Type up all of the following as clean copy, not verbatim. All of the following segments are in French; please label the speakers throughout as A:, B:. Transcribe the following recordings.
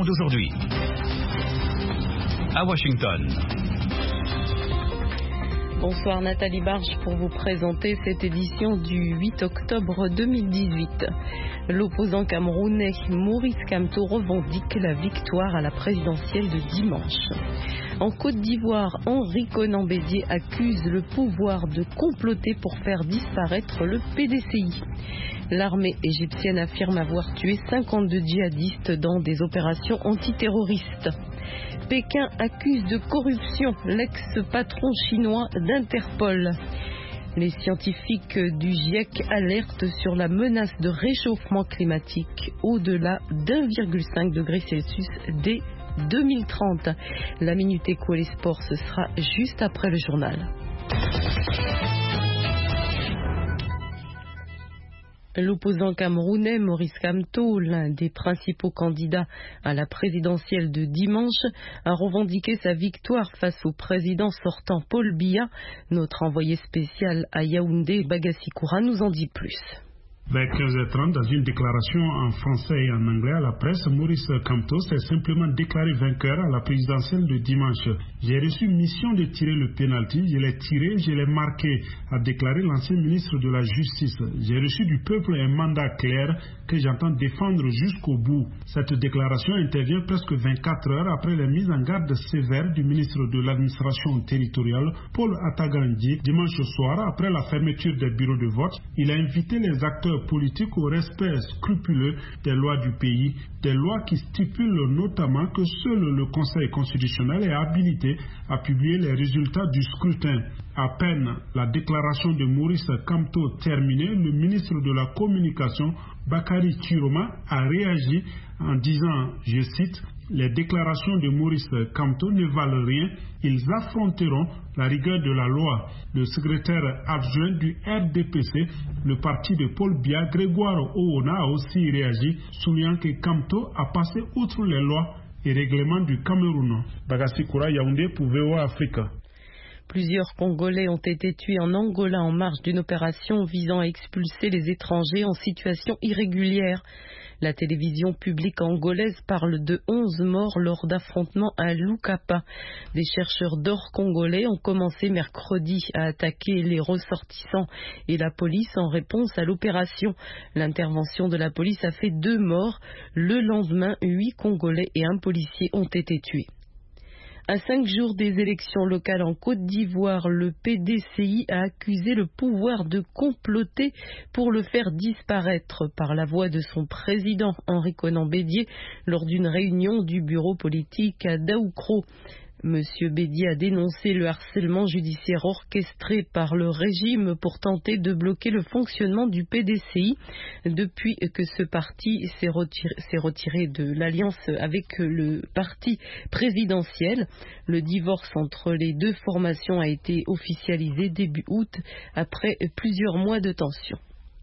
A: monde aujourd'hui. À Washington.
B: Bonsoir Nathalie Barge pour vous présenter cette édition du 8 octobre 2018. L'opposant camerounais Maurice Kamto revendique la victoire à la présidentielle de dimanche. En Côte d'Ivoire, Henri Konan Bédié accuse le pouvoir de comploter pour faire disparaître le PDCI. L'armée égyptienne affirme avoir tué 52 djihadistes dans des opérations antiterroristes. Pékin accuse de corruption l'ex-patron chinois d'Interpol. Les scientifiques du GIEC alertent sur la menace de réchauffement climatique au-delà d'1,5 degré Celsius dès 2030. La Minute Éco et les sports, ce sera juste après le journal. L'opposant camerounais Maurice Kamto, l'un des principaux candidats à la présidentielle de dimanche, a revendiqué sa victoire face au président sortant Paul Biya. Notre envoyé spécial à Yaoundé, Bagassi Koura, nous en dit plus.
C: Vers 15h30, dans une déclaration en français et en anglais à la presse, Maurice Kamto s'est simplement déclaré vainqueur à la présidentielle de dimanche. J'ai reçu mission de tirer le pénalty, je l'ai tiré, je l'ai marqué, a déclaré l'ancien ministre de la Justice. J'ai reçu du peuple un mandat clair que j'entends défendre jusqu'au bout. Cette déclaration intervient presque 24 heures après la mise en garde sévère du ministre de l'administration territoriale, Paul Atagandji, dimanche soir après la fermeture des bureaux de vote. Il a invité les acteurs politiques au respect scrupuleux des lois du pays, des lois qui stipulent notamment que seul le Conseil constitutionnel est habilité à publier les résultats du scrutin. À peine la déclaration de Maurice Kamto terminée, le ministre de la Communication, Bakary Chiroma, a réagi en disant, je cite, « Les déclarations de Maurice Kamto ne valent rien, ils affronteront la rigueur de la loi ». Le secrétaire adjoint du RDPC, le parti de Paul Biya, Grégoire Oona, a aussi réagi, soulignant que Kamto a passé outre les lois et règlements du Cameroun. Bagassi Koura, Yaoundé pour VOA Afrique.
B: Plusieurs Congolais ont été tués en Angola en marge d'une opération visant à expulser les étrangers en situation irrégulière. La télévision publique angolaise parle de 11 morts lors d'affrontements à Lukapa. Des chercheurs d'or congolais ont commencé mercredi à attaquer les ressortissants et la police en réponse à l'opération. L'intervention de la police a fait 2 morts. Le lendemain, 8 Congolais et un policier ont été tués. À 5 jours des élections locales en Côte d'Ivoire, le PDCI a accusé le pouvoir de comploter pour le faire disparaître par la voix de son président Henri Konan Bédié lors d'une réunion du bureau politique à Daoukro. Monsieur Bédié a dénoncé le harcèlement judiciaire orchestré par le régime pour tenter de bloquer le fonctionnement du PDCI depuis que ce parti s'est retiré de l'alliance avec le parti présidentiel. Le divorce entre les deux formations a été officialisé début août après plusieurs mois de tension.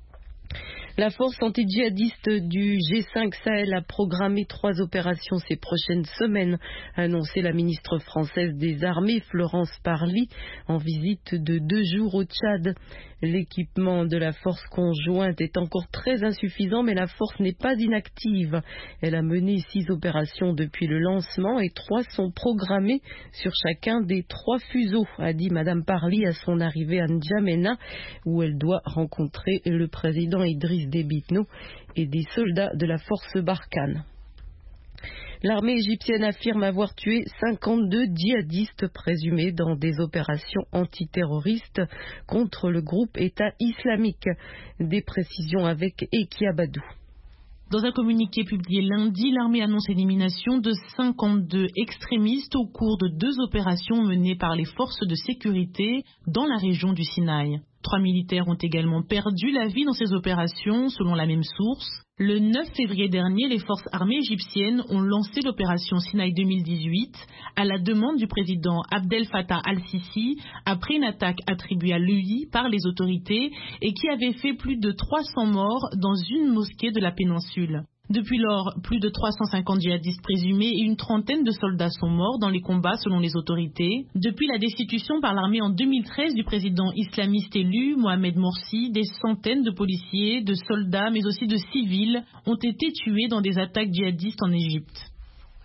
B: La force anti-djihadiste du G5 Sahel a programmé 3 opérations ces prochaines semaines, a annoncé la ministre française des Armées, Florence Parly, en visite de 2 jours au Tchad. L'équipement de la force conjointe est encore très insuffisant, mais la force n'est pas inactive. Elle a mené 6 opérations depuis le lancement et 3 sont programmées sur chacun des 3 fuseaux, a dit Madame Parly à son arrivée à N'Djamena, où elle doit rencontrer le président Idriss Déby Itno et des soldats de la force Barkhane. L'armée égyptienne affirme avoir tué 52 djihadistes présumés dans des opérations antiterroristes contre le groupe État islamique. Des précisions avec Eki Abadou.
D: Dans un communiqué publié lundi, l'armée annonce l'élimination de 52 extrémistes au cours de 2 opérations menées par les forces de sécurité dans la région du Sinaï. 3 militaires ont également perdu la vie dans ces opérations, selon la même source. Le 9 février dernier, les forces armées égyptiennes ont lancé l'opération Sinaï 2018 à la demande du président Abdel Fattah al-Sisi après une attaque attribuée à lui par les autorités et qui avait fait plus de 300 morts dans une mosquée de la péninsule. Depuis lors, plus de 350 djihadistes présumés et une trentaine de soldats sont morts dans les combats selon les autorités. Depuis la destitution par l'armée en 2013 du président islamiste élu, Mohamed Morsi, des centaines de policiers, de soldats mais aussi de civils ont été tués dans des attaques djihadistes en Égypte.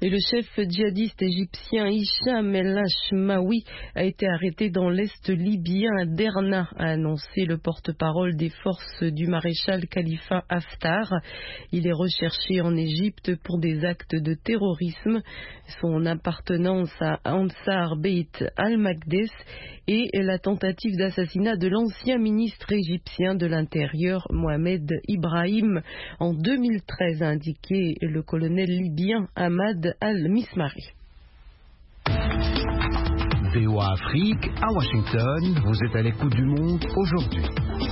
B: Et le chef djihadiste égyptien Hicham el-Hashmawi a été arrêté dans l'est libyen à Derna, a annoncé le porte-parole des forces du maréchal Khalifa Haftar. Il est recherché en Égypte pour des actes de terrorisme, son appartenance à Ansar Beit al-Maqdis et la tentative d'assassinat de l'ancien ministre égyptien de l'Intérieur Mohamed Ibrahim en 2013, a indiqué le colonel libyen Ahmad al-Mismari.
A: VOA Afrique, à Washington, vous êtes à l'écoute du monde aujourd'hui.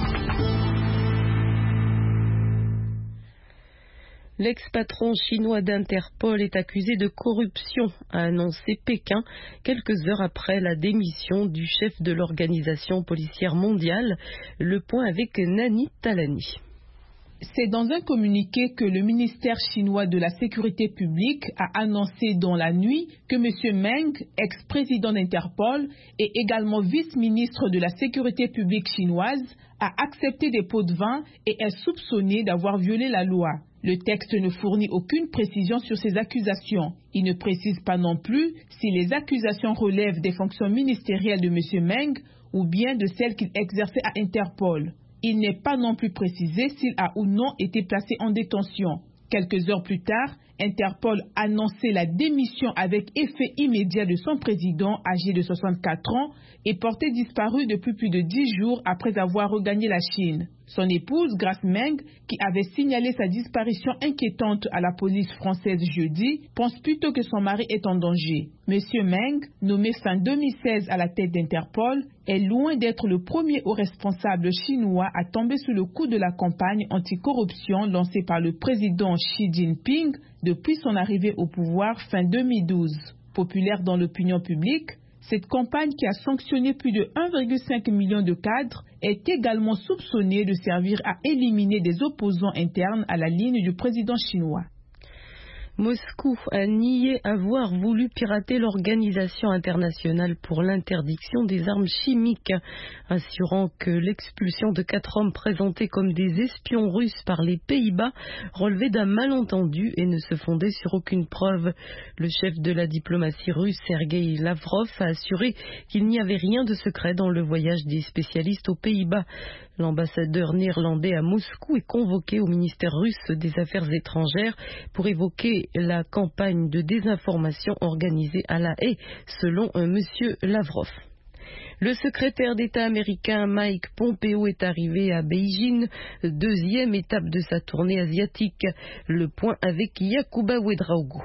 B: L'ex-patron chinois d'Interpol est accusé de corruption, a annoncé Pékin quelques heures après la démission du chef de l'organisation policière mondiale. Le point avec Nani Talani.
E: C'est dans un communiqué que le ministère chinois de la Sécurité publique a annoncé dans la nuit que M. Meng, ex-président d'Interpol et également vice-ministre de la Sécurité publique chinoise, a accepté des pots de vin et est soupçonné d'avoir violé la loi. Le texte ne fournit aucune précision sur ces accusations. Il ne précise pas non plus si les accusations relèvent des fonctions ministérielles de M. Meng ou bien de celles qu'il exerçait à Interpol. Il n'est pas non plus précisé s'il a ou non été placé en détention. Quelques heures plus tard, Interpol annonçait la démission avec effet immédiat de son président âgé de 64 ans et porté disparu depuis plus de 10 jours après avoir regagné la Chine. Son épouse, Grace Meng, qui avait signalé sa disparition inquiétante à la police française jeudi, pense plutôt que son mari est en danger. Monsieur Meng, nommé fin 2016 à la tête d'Interpol, est loin d'être le premier haut responsable chinois à tomber sous le coup de la campagne anticorruption lancée par le président Xi Jinping depuis son arrivée au pouvoir fin 2012. Populaire dans l'opinion publique, cette campagne qui a sanctionné plus de 1,5 million de cadres est également soupçonnée de servir à éliminer des opposants internes à la ligne du président chinois.
B: Moscou a nié avoir voulu pirater l'Organisation internationale pour l'interdiction des armes chimiques, assurant que l'expulsion de 4 hommes présentés comme des espions russes par les Pays-Bas relevait d'un malentendu et ne se fondait sur aucune preuve. Le chef de la diplomatie russe, Sergueï Lavrov, a assuré qu'il n'y avait rien de secret dans le voyage des spécialistes aux Pays-Bas. L'ambassadeur néerlandais à Moscou est convoqué au ministère russe des Affaires étrangères pour évoquer la campagne de désinformation organisée à La Haye, selon M. Lavrov. Le secrétaire d'État américain Mike Pompeo est arrivé à Beijing, deuxième étape de sa tournée asiatique. Le point avec Yacouba Ouedraogo.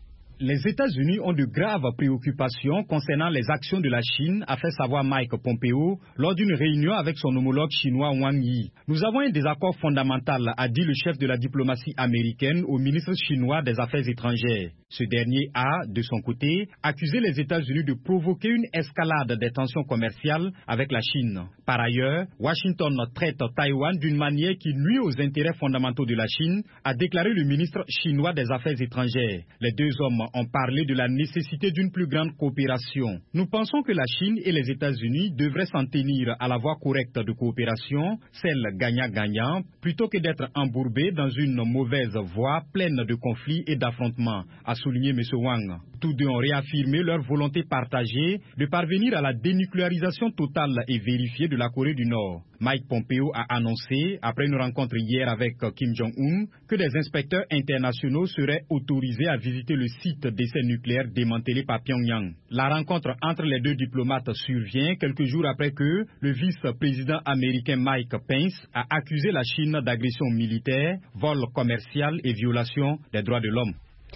F: Les États-Unis ont de graves préoccupations concernant les actions de la Chine, a fait savoir Mike Pompeo lors d'une réunion avec son homologue chinois Wang Yi. Nous avons un désaccord fondamental, a dit le chef de la diplomatie américaine au ministre chinois des Affaires étrangères. Ce dernier a, de son côté, accusé les États-Unis de provoquer une escalade des tensions commerciales avec la Chine. Par ailleurs, Washington traite Taïwan d'une manière qui nuit aux intérêts fondamentaux de la Chine, a déclaré le ministre chinois des Affaires étrangères. Les deux hommes ont parlé de la nécessité d'une plus grande coopération. Nous pensons que la Chine et les États-Unis devraient s'en tenir à la voie correcte de coopération, celle gagnant-gagnant, plutôt que d'être embourbés dans une mauvaise voie pleine de conflits et d'affrontements, a souligné M. Wang. Tous deux ont réaffirmé leur volonté partagée de parvenir à la dénucléarisation totale et vérifiée de la Corée du Nord. Mike Pompeo a annoncé, après une rencontre hier avec Kim Jong-un, que des inspecteurs internationaux seraient autorisés à visiter le site d'essais nucléaires démantelé par Pyongyang. La rencontre entre les deux diplomates survient quelques jours après que le vice-président américain Mike Pence a accusé la Chine d'agression militaire, vol commercial et violation des droits de l'homme.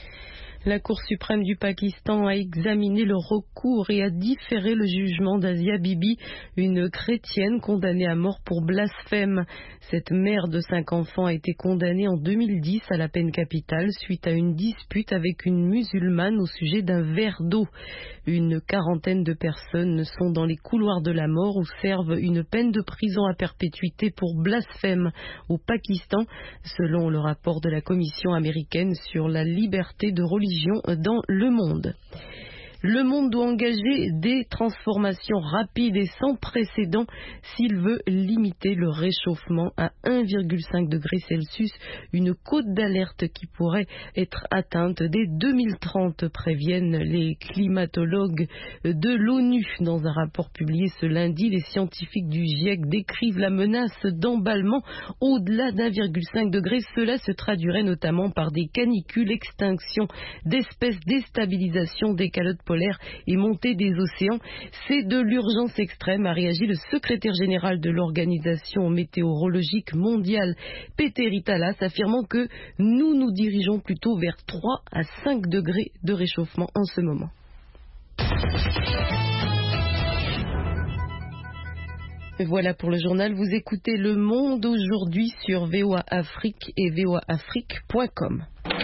B: La Cour suprême du Pakistan a examiné le recours et a différé le jugement d'Asia Bibi, une chrétienne condamnée à mort pour blasphème. Cette mère de 5 enfants a été condamnée en 2010 à la peine capitale suite à une dispute avec une musulmane au sujet d'un verre d'eau. Une quarantaine de personnes sont dans les couloirs de la mort où servent une peine de prison à perpétuité pour blasphème au Pakistan, selon le rapport de la Commission américaine sur la liberté de religion dans le monde. Le monde doit engager des transformations rapides et sans précédent s'il veut limiter le réchauffement à 1,5 degré Celsius, une cote d'alerte qui pourrait être atteinte dès 2030, préviennent les climatologues de l'ONU. Dans un rapport publié ce lundi, les scientifiques du GIEC décrivent la menace d'emballement au-delà d'1,5 degré. Cela se traduirait notamment par des canicules, extinction d'espèces, déstabilisation des calottes polaires et montée des océans. C'est de l'urgence extrême, a réagi le secrétaire général de l'Organisation météorologique mondiale, Peter Italas, affirmant que nous nous dirigeons plutôt vers 3 à 5 degrés de réchauffement en ce moment. Voilà pour le journal. Vous écoutez Le Monde aujourd'hui sur VOA Afrique et voaafrique.com.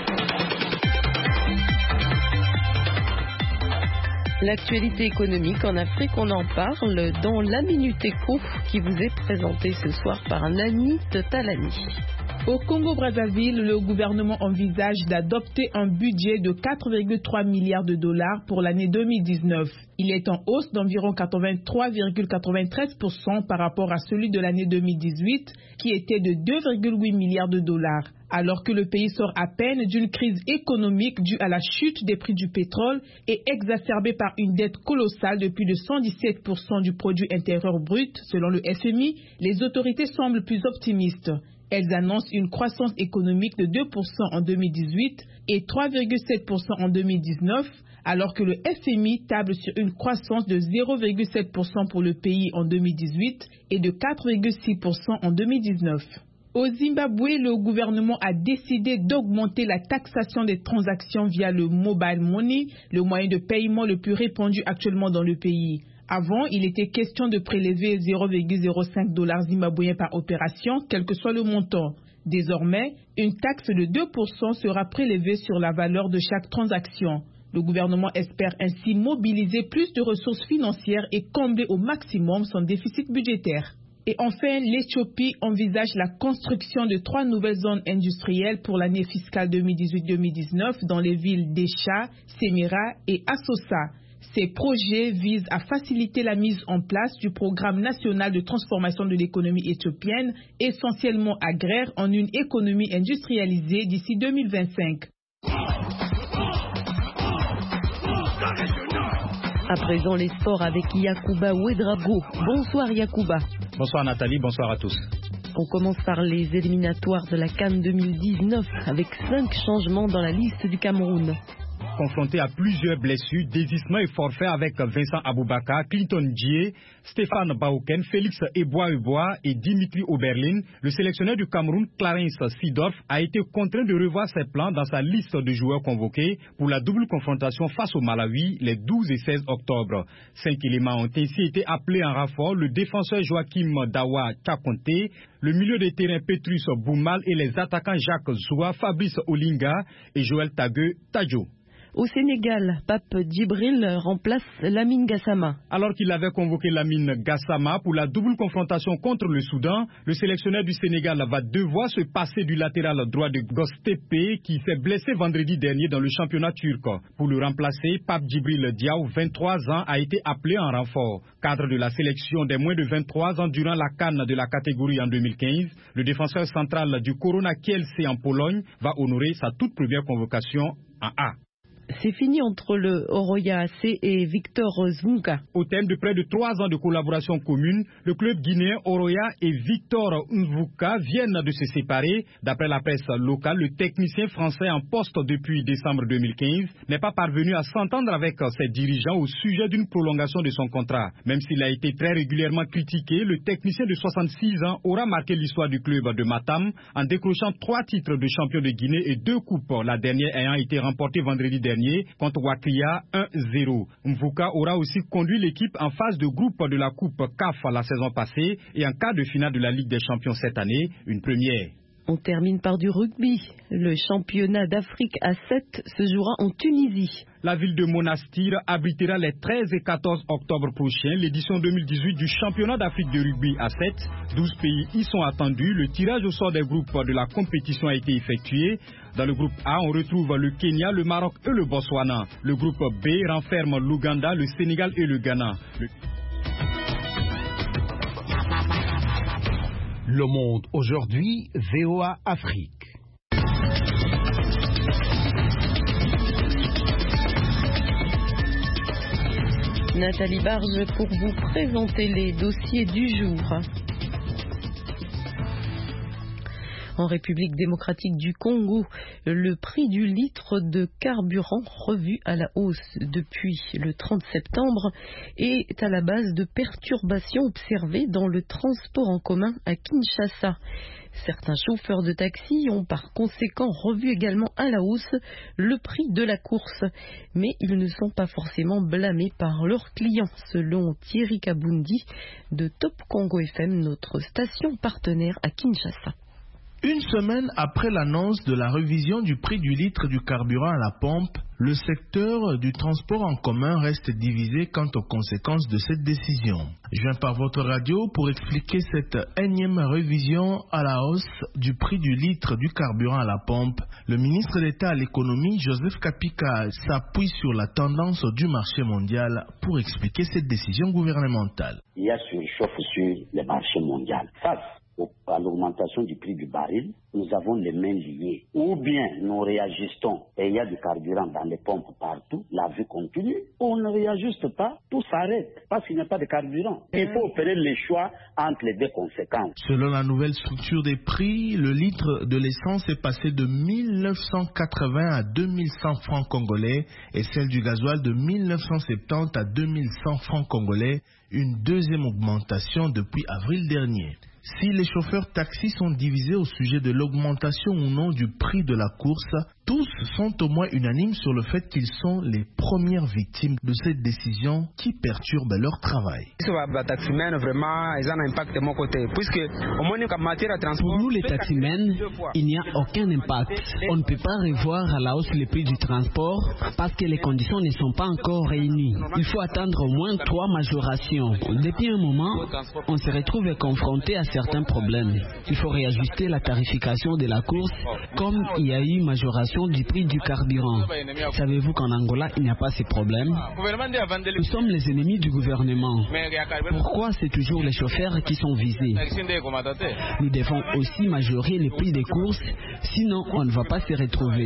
B: L'actualité économique en Afrique, on en parle dans la Minute Éco qui vous est présentée ce soir par Nani Talani.
E: Au Congo-Brazzaville, le gouvernement envisage d'adopter un budget de 4,3 milliards de dollars pour l'année 2019. Il est en hausse d'environ 83,93% par rapport à celui de l'année 2018, qui était de 2,8 milliards de dollars. Alors que le pays sort à peine d'une crise économique due à la chute des prix du pétrole et exacerbée par une dette colossale de plus de 117% du produit intérieur brut, selon le FMI, les autorités semblent plus optimistes. Elles annoncent une croissance économique de 2% en 2018 et 3,7% en 2019, alors que le FMI table sur une croissance de 0,7% pour le pays en 2018 et de 4,6% en 2019. Au Zimbabwe, le gouvernement a décidé d'augmenter la taxation des transactions via le mobile money, le moyen de paiement le plus répandu actuellement dans le pays. Avant, il était question de prélever 0,05 $ zimbabwéens par opération, quel que soit le montant. Désormais, une taxe de 2% sera prélevée sur la valeur de chaque transaction. Le gouvernement espère ainsi mobiliser plus de ressources financières et combler au maximum son déficit budgétaire. Et enfin, l'Éthiopie envisage la construction de 3 nouvelles zones industrielles pour l'année fiscale 2018-2019 dans les villes d'Echa, Semira et Assosa. Ces projets visent à faciliter la mise en place du programme national de transformation de l'économie éthiopienne, essentiellement agraire, en une économie industrialisée d'ici 2025.
B: À présent, les sports avec Yacouba Ouedraogo. Bonsoir Yacouba.
F: Bonsoir Nathalie, bonsoir à tous.
B: On commence par les éliminatoires de la CAN 2019 avec 5 changements dans la liste du Cameroun.
F: Confronté à plusieurs blessures, désistement et forfait avec Vincent Aboubakar, Clinton Djie, Stéphane Baouken, Félix Eboa et Dimitri Oberlin, le sélectionneur du Cameroun, Clarence Seedorf, a été contraint de revoir ses plans dans sa liste de joueurs convoqués pour la double confrontation face au Malawi les 12 et 16 octobre. 5 éléments ont ainsi été appelés en renfort: le défenseur Joachim Dawa Kakonte, le milieu de terrain Petrus Boumal et les attaquants Jacques Zoua, Fabrice Olinga et Joël Tague Tadjo.
B: Au Sénégal, Pape Djibril remplace Lamine Gassama.
F: Alors qu'il avait convoqué Lamine Gassama pour la double confrontation contre le Soudan, le sélectionneur du Sénégal va devoir se passer du latéral droit de Göztepe qui s'est blessé vendredi dernier dans le championnat turc. Pour le remplacer, Pape Djibril Diaw, 23 ans, a été appelé en renfort. Cadre de la sélection des moins de 23 ans durant la CAN de la catégorie en 2015, le défenseur central du Korona Kielce en Pologne va honorer sa toute première convocation en A.
B: C'est fini entre le Oroya AC et Victor Zvunka.
F: Au terme de près de 3 ans de collaboration commune, le club guinéen Oroya et Victor Zvunka viennent de se séparer. D'après la presse locale, le technicien français en poste depuis décembre 2015 n'est pas parvenu à s'entendre avec ses dirigeants au sujet d'une prolongation de son contrat. Même s'il a été très régulièrement critiqué, le technicien de 66 ans aura marqué l'histoire du club de Matam en décrochant 3 titres de champion de Guinée et 2 coupes, la dernière ayant été remportée vendredi dernier contre Wakria 1-0. Mvuka aura aussi conduit l'équipe en phase de groupe de la Coupe CAF la saison passée et en quart de finale de la Ligue des Champions cette année, une première.
B: On termine par du rugby. Le championnat d'Afrique à 7 se jouera en Tunisie.
F: La ville de Monastir abritera les 13 et 14 octobre prochains l'édition 2018 du championnat d'Afrique de rugby à 7. 12 pays y sont attendus. Le tirage au sort des groupes de la compétition a été effectué. Dans le groupe A, on retrouve le Kenya, le Maroc et le Botswana. Le groupe B renferme l'Ouganda, le Sénégal et le Ghana.
A: Le Monde aujourd'hui, VOA Afrique.
B: Nathalie Barge pour vous présenter les dossiers du jour. En République démocratique du Congo, le prix du litre de carburant revu à la hausse depuis le 30 septembre est à la base de perturbations observées dans le transport en commun à Kinshasa. Certains chauffeurs de taxi ont par conséquent revu également à la hausse le prix de la course. Mais ils ne sont pas forcément blâmés par leurs clients, selon Thierry Kabundi de Top Congo FM, notre station partenaire à Kinshasa.
G: Une semaine après l'annonce de la révision du prix du litre du carburant à la pompe, le secteur du transport en commun reste divisé quant aux conséquences de cette décision. Je viens par votre radio pour expliquer cette énième révision à la hausse du prix du litre du carburant à la pompe. Le ministre d'État à l'économie, Joseph Kapika, s'appuie sur la tendance du marché mondial pour expliquer cette décision gouvernementale.
H: Il y a surchauffe sur le marché mondial. Face à l'augmentation du prix du baril, nous avons les mains liées. Ou bien nous réajustons et il y a du carburant dans les pompes partout, la vie continue. Ou on ne réajuste pas, tout s'arrête parce qu'il n'y a pas de carburant. Il faut opérer les choix entre les deux conséquences.
G: Selon la nouvelle structure des prix, le litre de l'essence est passé de 1980 à 2100 francs congolais et celle du gasoil de 1970 à 2100 francs congolais, une deuxième augmentation depuis avril dernier. Si les chauffeurs taxis sont divisés au sujet de l'augmentation ou non du prix de la course, tous sont au moins unanimes sur le fait qu'ils sont les premières victimes de cette décision qui perturbe leur travail.
I: Pour nous les taximens, il n'y a aucun impact. On ne peut pas revoir à la hausse le prix du transport parce que les conditions ne sont pas encore réunies. Il faut attendre au moins 3 majorations. Depuis un moment, on se retrouve confronté à certains problèmes. Il faut réajuster la tarification de la course comme il y a eu majoration du prix du carburant. Savez-vous qu'en Angola, il n'y a pas ces problèmes? Nous sommes les ennemis du gouvernement. Pourquoi c'est toujours les chauffeurs qui sont visés? Nous devons aussi majorer le prix des courses, sinon on ne va pas se retrouver.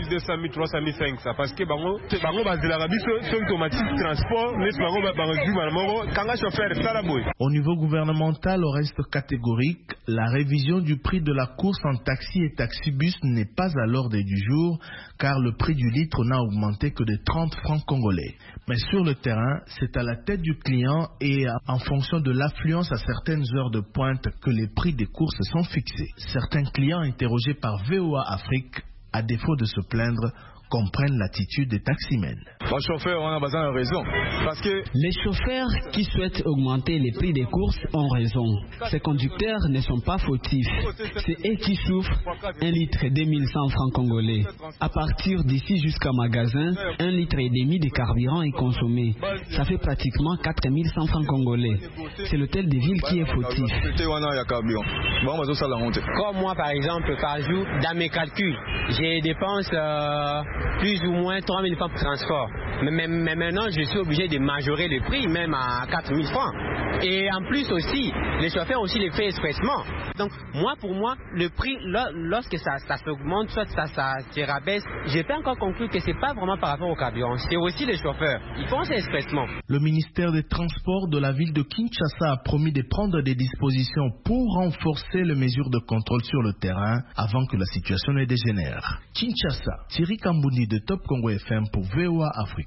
G: Au niveau gouvernemental, au reste catégorique, la révision du prix de la course en taxi et taxibus n'est pas à l'ordre du jour car le prix du litre n'a augmenté que de 30 francs congolais. Mais sur le terrain, c'est à la tête du client et en fonction de l'affluence à certaines heures de pointe que les prix des courses sont fixés. Certains clients interrogés par VOA Afrique, à défaut de se plaindre, comprennent l'attitude des taximens.
I: Les chauffeurs, on a besoin de raison. Parce que les chauffeurs qui souhaitent augmenter les prix des courses ont raison. Ces conducteurs ne sont pas fautifs. C'est eux qui souffrent 1,5 litre 2100 francs congolais. À partir d'ici jusqu'à magasin, 1,5 litre de carburant est consommé. Ça fait pratiquement 4100 francs congolais. C'est l'hôtel de ville qui est fautif.
J: Comme moi, par exemple, par jour, dans mes calculs, j'ai dépense plus ou moins 3 000 francs pour transport. Mais maintenant, je suis obligé de majorer le prix, même à 4 000 francs. Et en plus aussi, les chauffeurs aussi les fait expressement. Donc, pour moi, le prix, lorsque ça s'augmente, soit ça se rabaisse, je peux encore conclure que ce n'est pas vraiment par rapport au carburant. C'est aussi les chauffeurs. Ils font ça expressement.
G: Le ministère des Transports de la ville de Kinshasa a promis de prendre des dispositions pour renforcer les mesures de contrôle sur le terrain avant que la situation ne dégénère. Kinshasa, Thierry Kambundi de Top Congo FM pour VOA Afrique.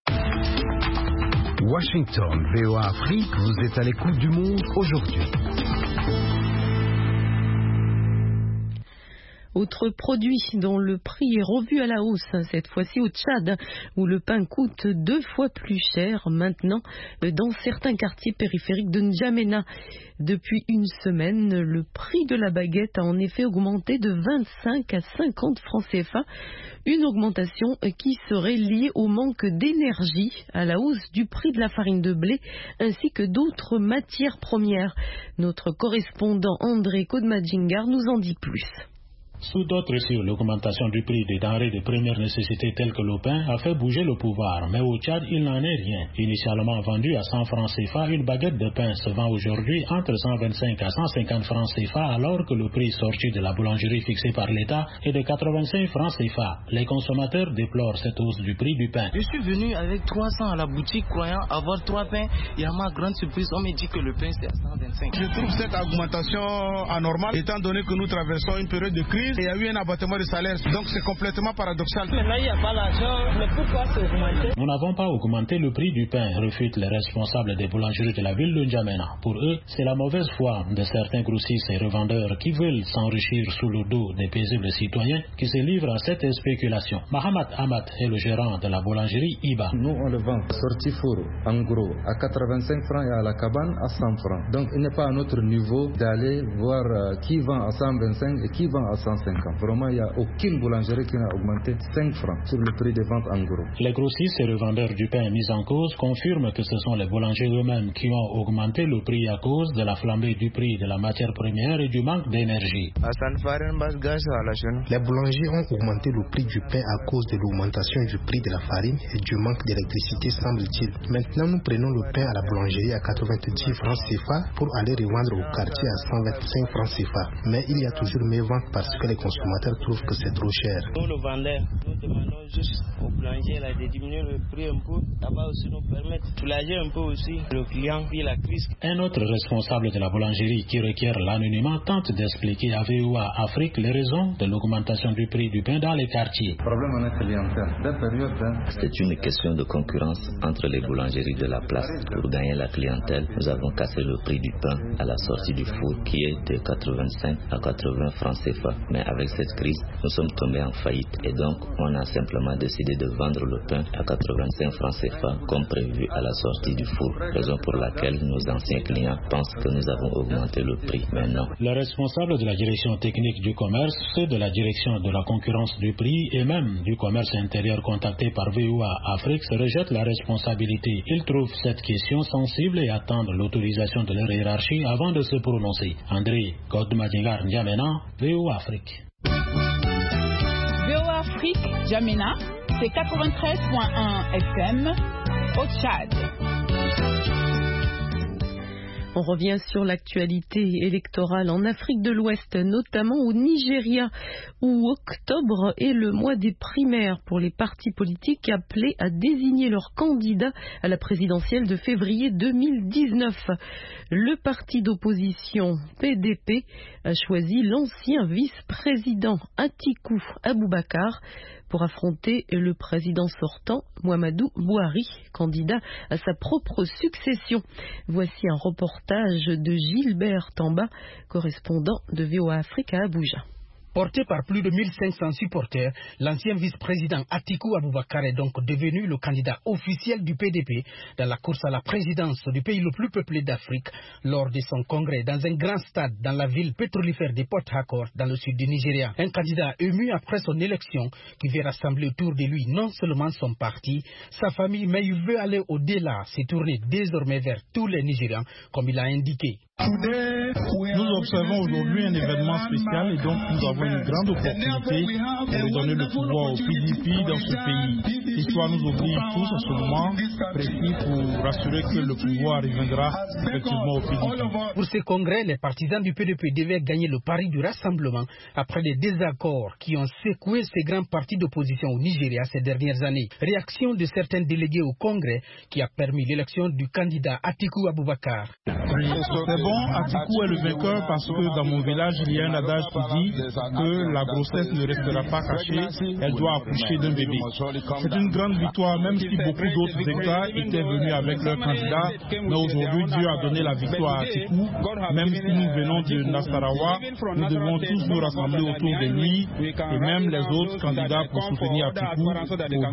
A: Washington, VOA Afrique, vous êtes à l'écoute du monde aujourd'hui.
B: Autre produit dont le prix est revu à la hausse, cette fois-ci au Tchad, où le pain coûte 2 fois plus cher maintenant dans certains quartiers périphériques de N'Djamena. Depuis une semaine, le prix de la baguette a en effet augmenté de 25 à 50 francs CFA, une augmentation qui serait liée au manque d'énergie, à la hausse du prix de la farine de blé ainsi que d'autres matières premières. Notre correspondant André Kodmadjingar nous en dit plus.
K: Sous d'autres cieux, l'augmentation du prix des denrées de première nécessité telles que le pain a fait bouger le pouvoir, mais au Tchad, il n'en est rien. Initialement vendu à 100 francs CFA, une baguette de pain se vend aujourd'hui entre 125 à 150 francs CFA, alors que le prix sorti de la boulangerie fixé par l'État est de 85 francs CFA. Les consommateurs déplorent cette hausse du prix du pain.
L: Je suis venu avec 300 à la boutique croyant avoir 3 pains et à ma grande surprise, on me dit que le pain c'est à 125.
M: Je trouve cette augmentation anormale étant donné que nous traversons une période de crise. Il y a eu un abattement de salaire, donc c'est complètement paradoxal.
L: Maintenant, il n'y a pas l'argent, mais pourquoi c'est augmenté?
K: Nous n'avons pas augmenté le prix du pain, refutent les responsables des boulangeries de la ville de N'Djamena. Pour eux, c'est la mauvaise foi de certains grossistes et revendeurs qui veulent s'enrichir sous le dos des paisibles citoyens qui se livrent à cette spéculation. Mahamat Ahmad est le gérant de la boulangerie Iba.
N: Nous, on le vend sorti four, en gros, à 85 francs et à la cabane à 100 francs. Donc, il n'est pas à notre niveau d'aller voir qui vend à 125 et qui vend à 150. Vraiment, il n'y a aucune boulangerie qui n'a augmenté 5 francs sur le prix de vente en gros.
K: Les grossistes et revendeurs du pain mis en cause confirment que ce sont les boulangers eux-mêmes qui ont augmenté le prix à cause de la flambée du prix de la matière première et du manque d'énergie.
O: Les boulangers ont augmenté le prix du pain à cause de l'augmentation du prix de la farine et du manque d'électricité, semble-t-il. Maintenant, nous prenons le pain à la boulangerie à 90 francs CFA pour aller revendre au quartier à 125 francs CFA. Mais il y a toujours mévente parce que les consommateurs trouvent que c'est trop cher.
L: Nous, le vendeur, nous demandons juste au boulanger de diminuer le prix un peu. Ça va aussi nous permettre de soulager un peu aussi le client puis la crise.
K: Un autre responsable de la boulangerie qui requiert l'anonymat tente d'expliquer à VOA Afrique les raisons de l'augmentation du prix du pain dans les quartiers.
P: C'est une question de concurrence entre les boulangeries de la place. Pour gagner la clientèle, nous avons cassé le prix du pain à la sortie du four qui est de 85 à 80 francs CFA. Mais avec cette crise, nous sommes tombés en faillite et donc on a simplement décidé de vendre le pain à 85 francs CFA comme prévu à la sortie du four, raison pour laquelle nos anciens clients pensent que nous avons augmenté le prix, mais non.
K: Le responsable de la direction technique du commerce, ceux de la direction de la concurrence du prix et même du commerce intérieur contacté par VOA Afrique se rejettent la responsabilité. Ils trouvent cette question sensible et attendent l'autorisation de leur hiérarchie avant de se prononcer. André Kodmadjingar, N'Djamena, VOA Afrique.
E: VOA Afrique, N'Djamena, c'est 93.1 FM au Tchad.
B: On revient sur l'actualité électorale en Afrique de l'Ouest, notamment au Nigeria, où octobre est le mois des primaires pour les partis politiques appelés à désigner leurs candidats à la présidentielle de février 2019. Le parti d'opposition PDP a choisi l'ancien vice-président Atiku Abubakar pour affronter le président sortant, Muhammadu Buhari, candidat à sa propre succession. Voici un reportage de Gilbert Tamba, correspondant de VOA Afrique à Abuja.
Q: Porté par plus de 1500 supporters, l'ancien vice-président Atiku Abubakar est donc devenu le candidat officiel du PDP dans la course à la présidence du pays le plus peuplé d'Afrique lors de son congrès dans un grand stade dans la ville pétrolifère de Port Harcourt dans le sud du Nigeria. Un candidat ému après son élection qui veut rassembler autour de lui non seulement son parti, sa famille, mais il veut aller au-delà, se tourner désormais vers tous les Nigérians comme il a indiqué.
C: Nous observons aujourd'hui un événement spécial et donc nous avons une grande opportunité de donner le pouvoir au PDP dans ce pays. L'histoire nous oblige tous à ce moment précis pour rassurer que le pouvoir reviendra effectivement au PDP.
Q: Pour ce congrès, les partisans du PDP devaient gagner le pari du rassemblement après des désaccords qui ont secoué ces grands partis d'opposition au Nigeria ces dernières années. Réaction de certains délégués au congrès qui a permis l'élection du candidat Atiku Abubakar.
C: C'est bon, Atiku est le vainqueur parce que dans mon village, il y a un adage qui dit que la grossesse ne restera pas cachée, elle doit accoucher d'un bébé. C'est une grande victoire, même si beaucoup d'autres États étaient venus avec leurs candidats. Mais aujourd'hui, Dieu a donné la victoire à Atiku. Même si nous venons de Nasarawa, nous devons tous nous rassembler autour de lui et même les autres candidats pour soutenir Atiku pour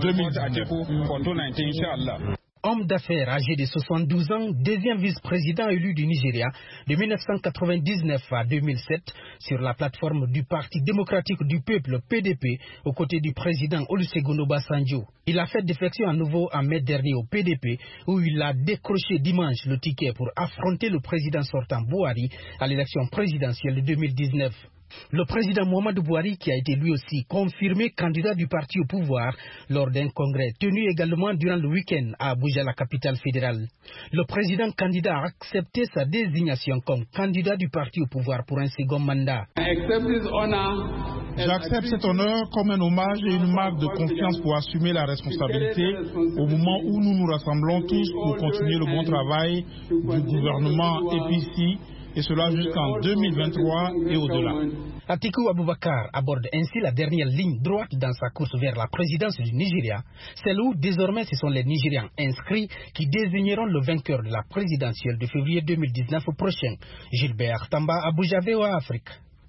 C: 2019.
Q: Homme d'affaires âgé de 72 ans, deuxième vice-président élu du Nigeria de 1999 à 2007 sur la plateforme du Parti démocratique du peuple PDP aux côtés du président Olusegun Obasanjo. Il a fait défection à nouveau en mai dernier au PDP où il a décroché dimanche le ticket pour affronter le président sortant Buhari à l'élection présidentielle de 2019. Le président Muhammadu Buhari, qui a été lui aussi confirmé candidat du parti au pouvoir lors d'un congrès tenu également durant le week-end à Abuja, la capitale fédérale. Le président candidat a accepté sa désignation comme candidat du parti au pouvoir pour un second mandat.
C: J'accepte cet honneur comme un hommage et une marque de confiance pour assumer la responsabilité au moment où nous nous rassemblons tous pour continuer le bon travail du gouvernement APC. Et cela jusqu'en 2023 et au-delà.
Q: Atiku Abubakar aborde ainsi la dernière ligne droite dans sa course vers la présidence du Nigeria, celle où désormais ce sont les Nigérians inscrits qui désigneront le vainqueur de la présidentielle de février 2019 prochain. Gilbert Tamba, Abuja, VOA Afrique.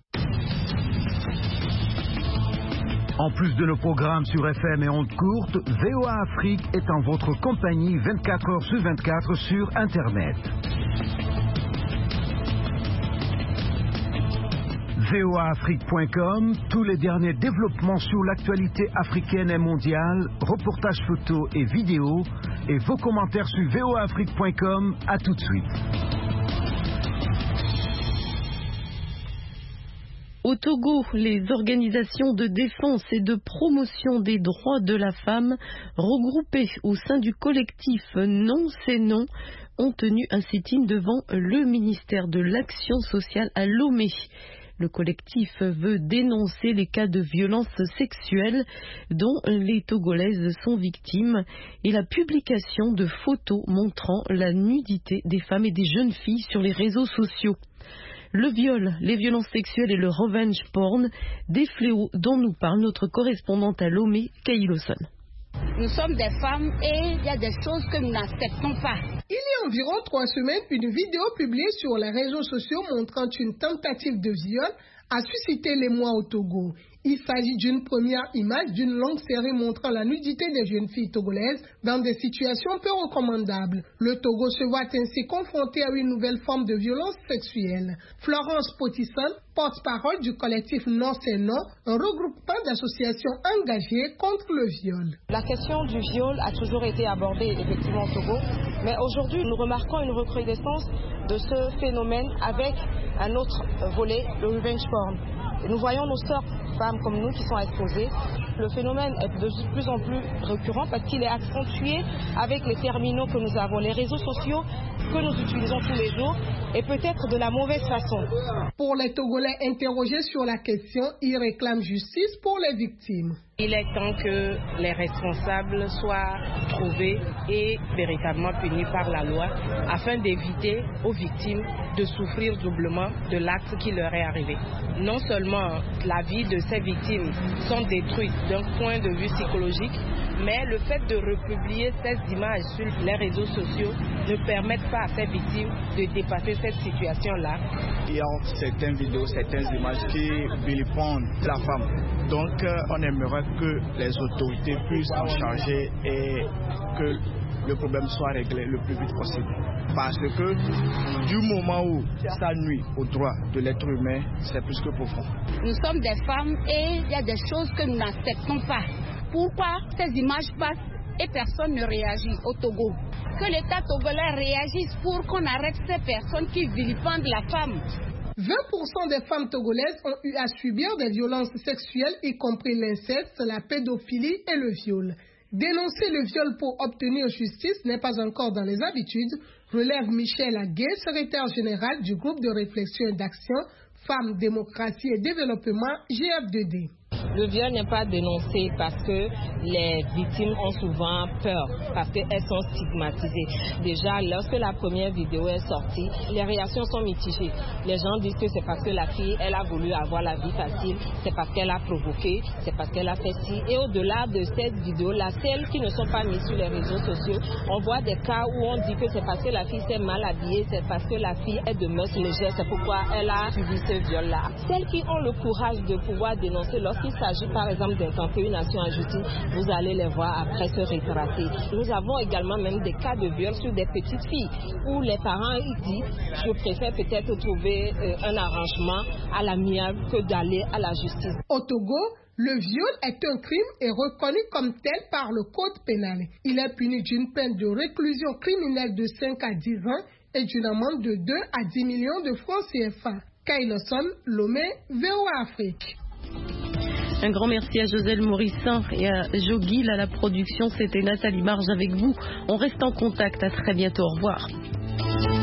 A: En plus de nos programmes sur FM et ondes courtes, VOA Afrique est en votre compagnie 24 heures sur 24 sur Internet. voaafrique.com, tous les derniers développements sur l'actualité africaine et mondiale, reportages photos et vidéos, et vos commentaires sur voaafrique.com. À tout de suite.
B: Au Togo, les organisations de défense et de promotion des droits de la femme, regroupées au sein du collectif Non c'est non, ont tenu un sit-in devant le ministère de l'Action sociale à Lomé. Le collectif veut dénoncer les cas de violences sexuelles dont les Togolaises sont victimes et la publication de photos montrant la nudité des femmes et des jeunes filles sur les réseaux sociaux. Le viol, les violences sexuelles et le revenge porn, des fléaux dont nous parle notre correspondante à Lomé, Kay Lawson.
R: Nous sommes des femmes et il y a des choses que nous n'acceptons pas.
S: Il y a environ 3 semaines, une vidéo publiée sur les réseaux sociaux montrant une tentative de viol a suscité l'émoi au Togo. Il s'agit d'une première image d'une longue série montrant la nudité des jeunes filles togolaises dans des situations peu recommandables. Le Togo se voit ainsi confronté à une nouvelle forme de violence sexuelle. Florence Potisson, porte-parole du collectif Non c'est non, un regroupement d'associations engagées contre le viol.
T: La question du viol a toujours été abordée effectivement au Togo, mais aujourd'hui nous remarquons une recrudescence de ce phénomène avec un autre volet, le revenge porn. Nous voyons nos sœurs femmes comme nous qui sont exposées. Le phénomène est de plus en plus récurrent parce qu'il est accentué avec les terminaux que nous avons, les réseaux sociaux que nous utilisons tous les jours et peut-être de la mauvaise façon.
S: Pour les Togolais interrogés sur la question, ils réclament justice pour les victimes.
T: Il est temps que les responsables soient trouvés et véritablement punis par la loi afin d'éviter aux victimes de souffrir doublement de l'acte qui leur est arrivé. Non seulement la vie de ces victimes sont détruites d'un point de vue psychologique, mais le fait de republier ces images sur les réseaux sociaux ne permettent pas à ces victimes de dépasser cette situation-là.
U: Il y a certaines vidéos, certaines images qui vilipendent la femme. Donc on aimerait que les autorités puissent en charger et que le problème soit réglé le plus vite possible. Parce que du moment où ça nuit aux droits de l'être humain, c'est plus que profond.
R: Nous sommes des femmes et il y a des choses que nous n'acceptons pas. Pourquoi ces images passent et personne ne réagit au Togo? Que l'État togolais réagisse pour qu'on arrête ces personnes qui vilipendent la femme.
S: 20% des femmes togolaises ont eu à subir des violences sexuelles, y compris l'inceste, la pédophilie et le viol. Dénoncer le viol pour obtenir justice n'est pas encore dans les habitudes, relève Michel Aguet, secrétaire général du groupe de réflexion et d'action Femmes, démocratie et développement GF2D.
T: Le viol n'est pas dénoncé parce que les victimes ont souvent peur, parce qu'elles sont stigmatisées. Déjà, lorsque la première vidéo est sortie, les réactions sont mitigées. Les gens disent que c'est parce que la fille, elle a voulu avoir la vie facile, c'est parce qu'elle a provoqué, c'est parce qu'elle a fait ci. Et au-delà de cette vidéo-là, celles qui ne sont pas mises sur les réseaux sociaux, on voit des cas où on dit que c'est parce que la fille s'est mal habillée, c'est parce que la fille est de mœurs légères, c'est pourquoi elle a subi ce viol-là. Celles qui ont le courage de pouvoir dénoncer lorsqu'il s'agit par exemple d'intenter une action en justice, vous allez les voir après se rétracer. Nous avons également même des cas de viol sur des petites filles où les parents disent je préfère peut-être trouver un arrangement à l'amiable que d'aller à la justice.
S: Au Togo, le viol est un crime et reconnu comme tel par le code pénal. Il est puni d'une peine de réclusion criminelle de 5 à 10 ans et d'une amende de 2 à 10 millions de francs CFA. Kailoson, Lomé, VOA Afrique.
B: Un grand merci à Joselle Morissin et à Joguil à la production. C'était Nathalie Marge avec vous. On reste en contact. À très bientôt. Au revoir.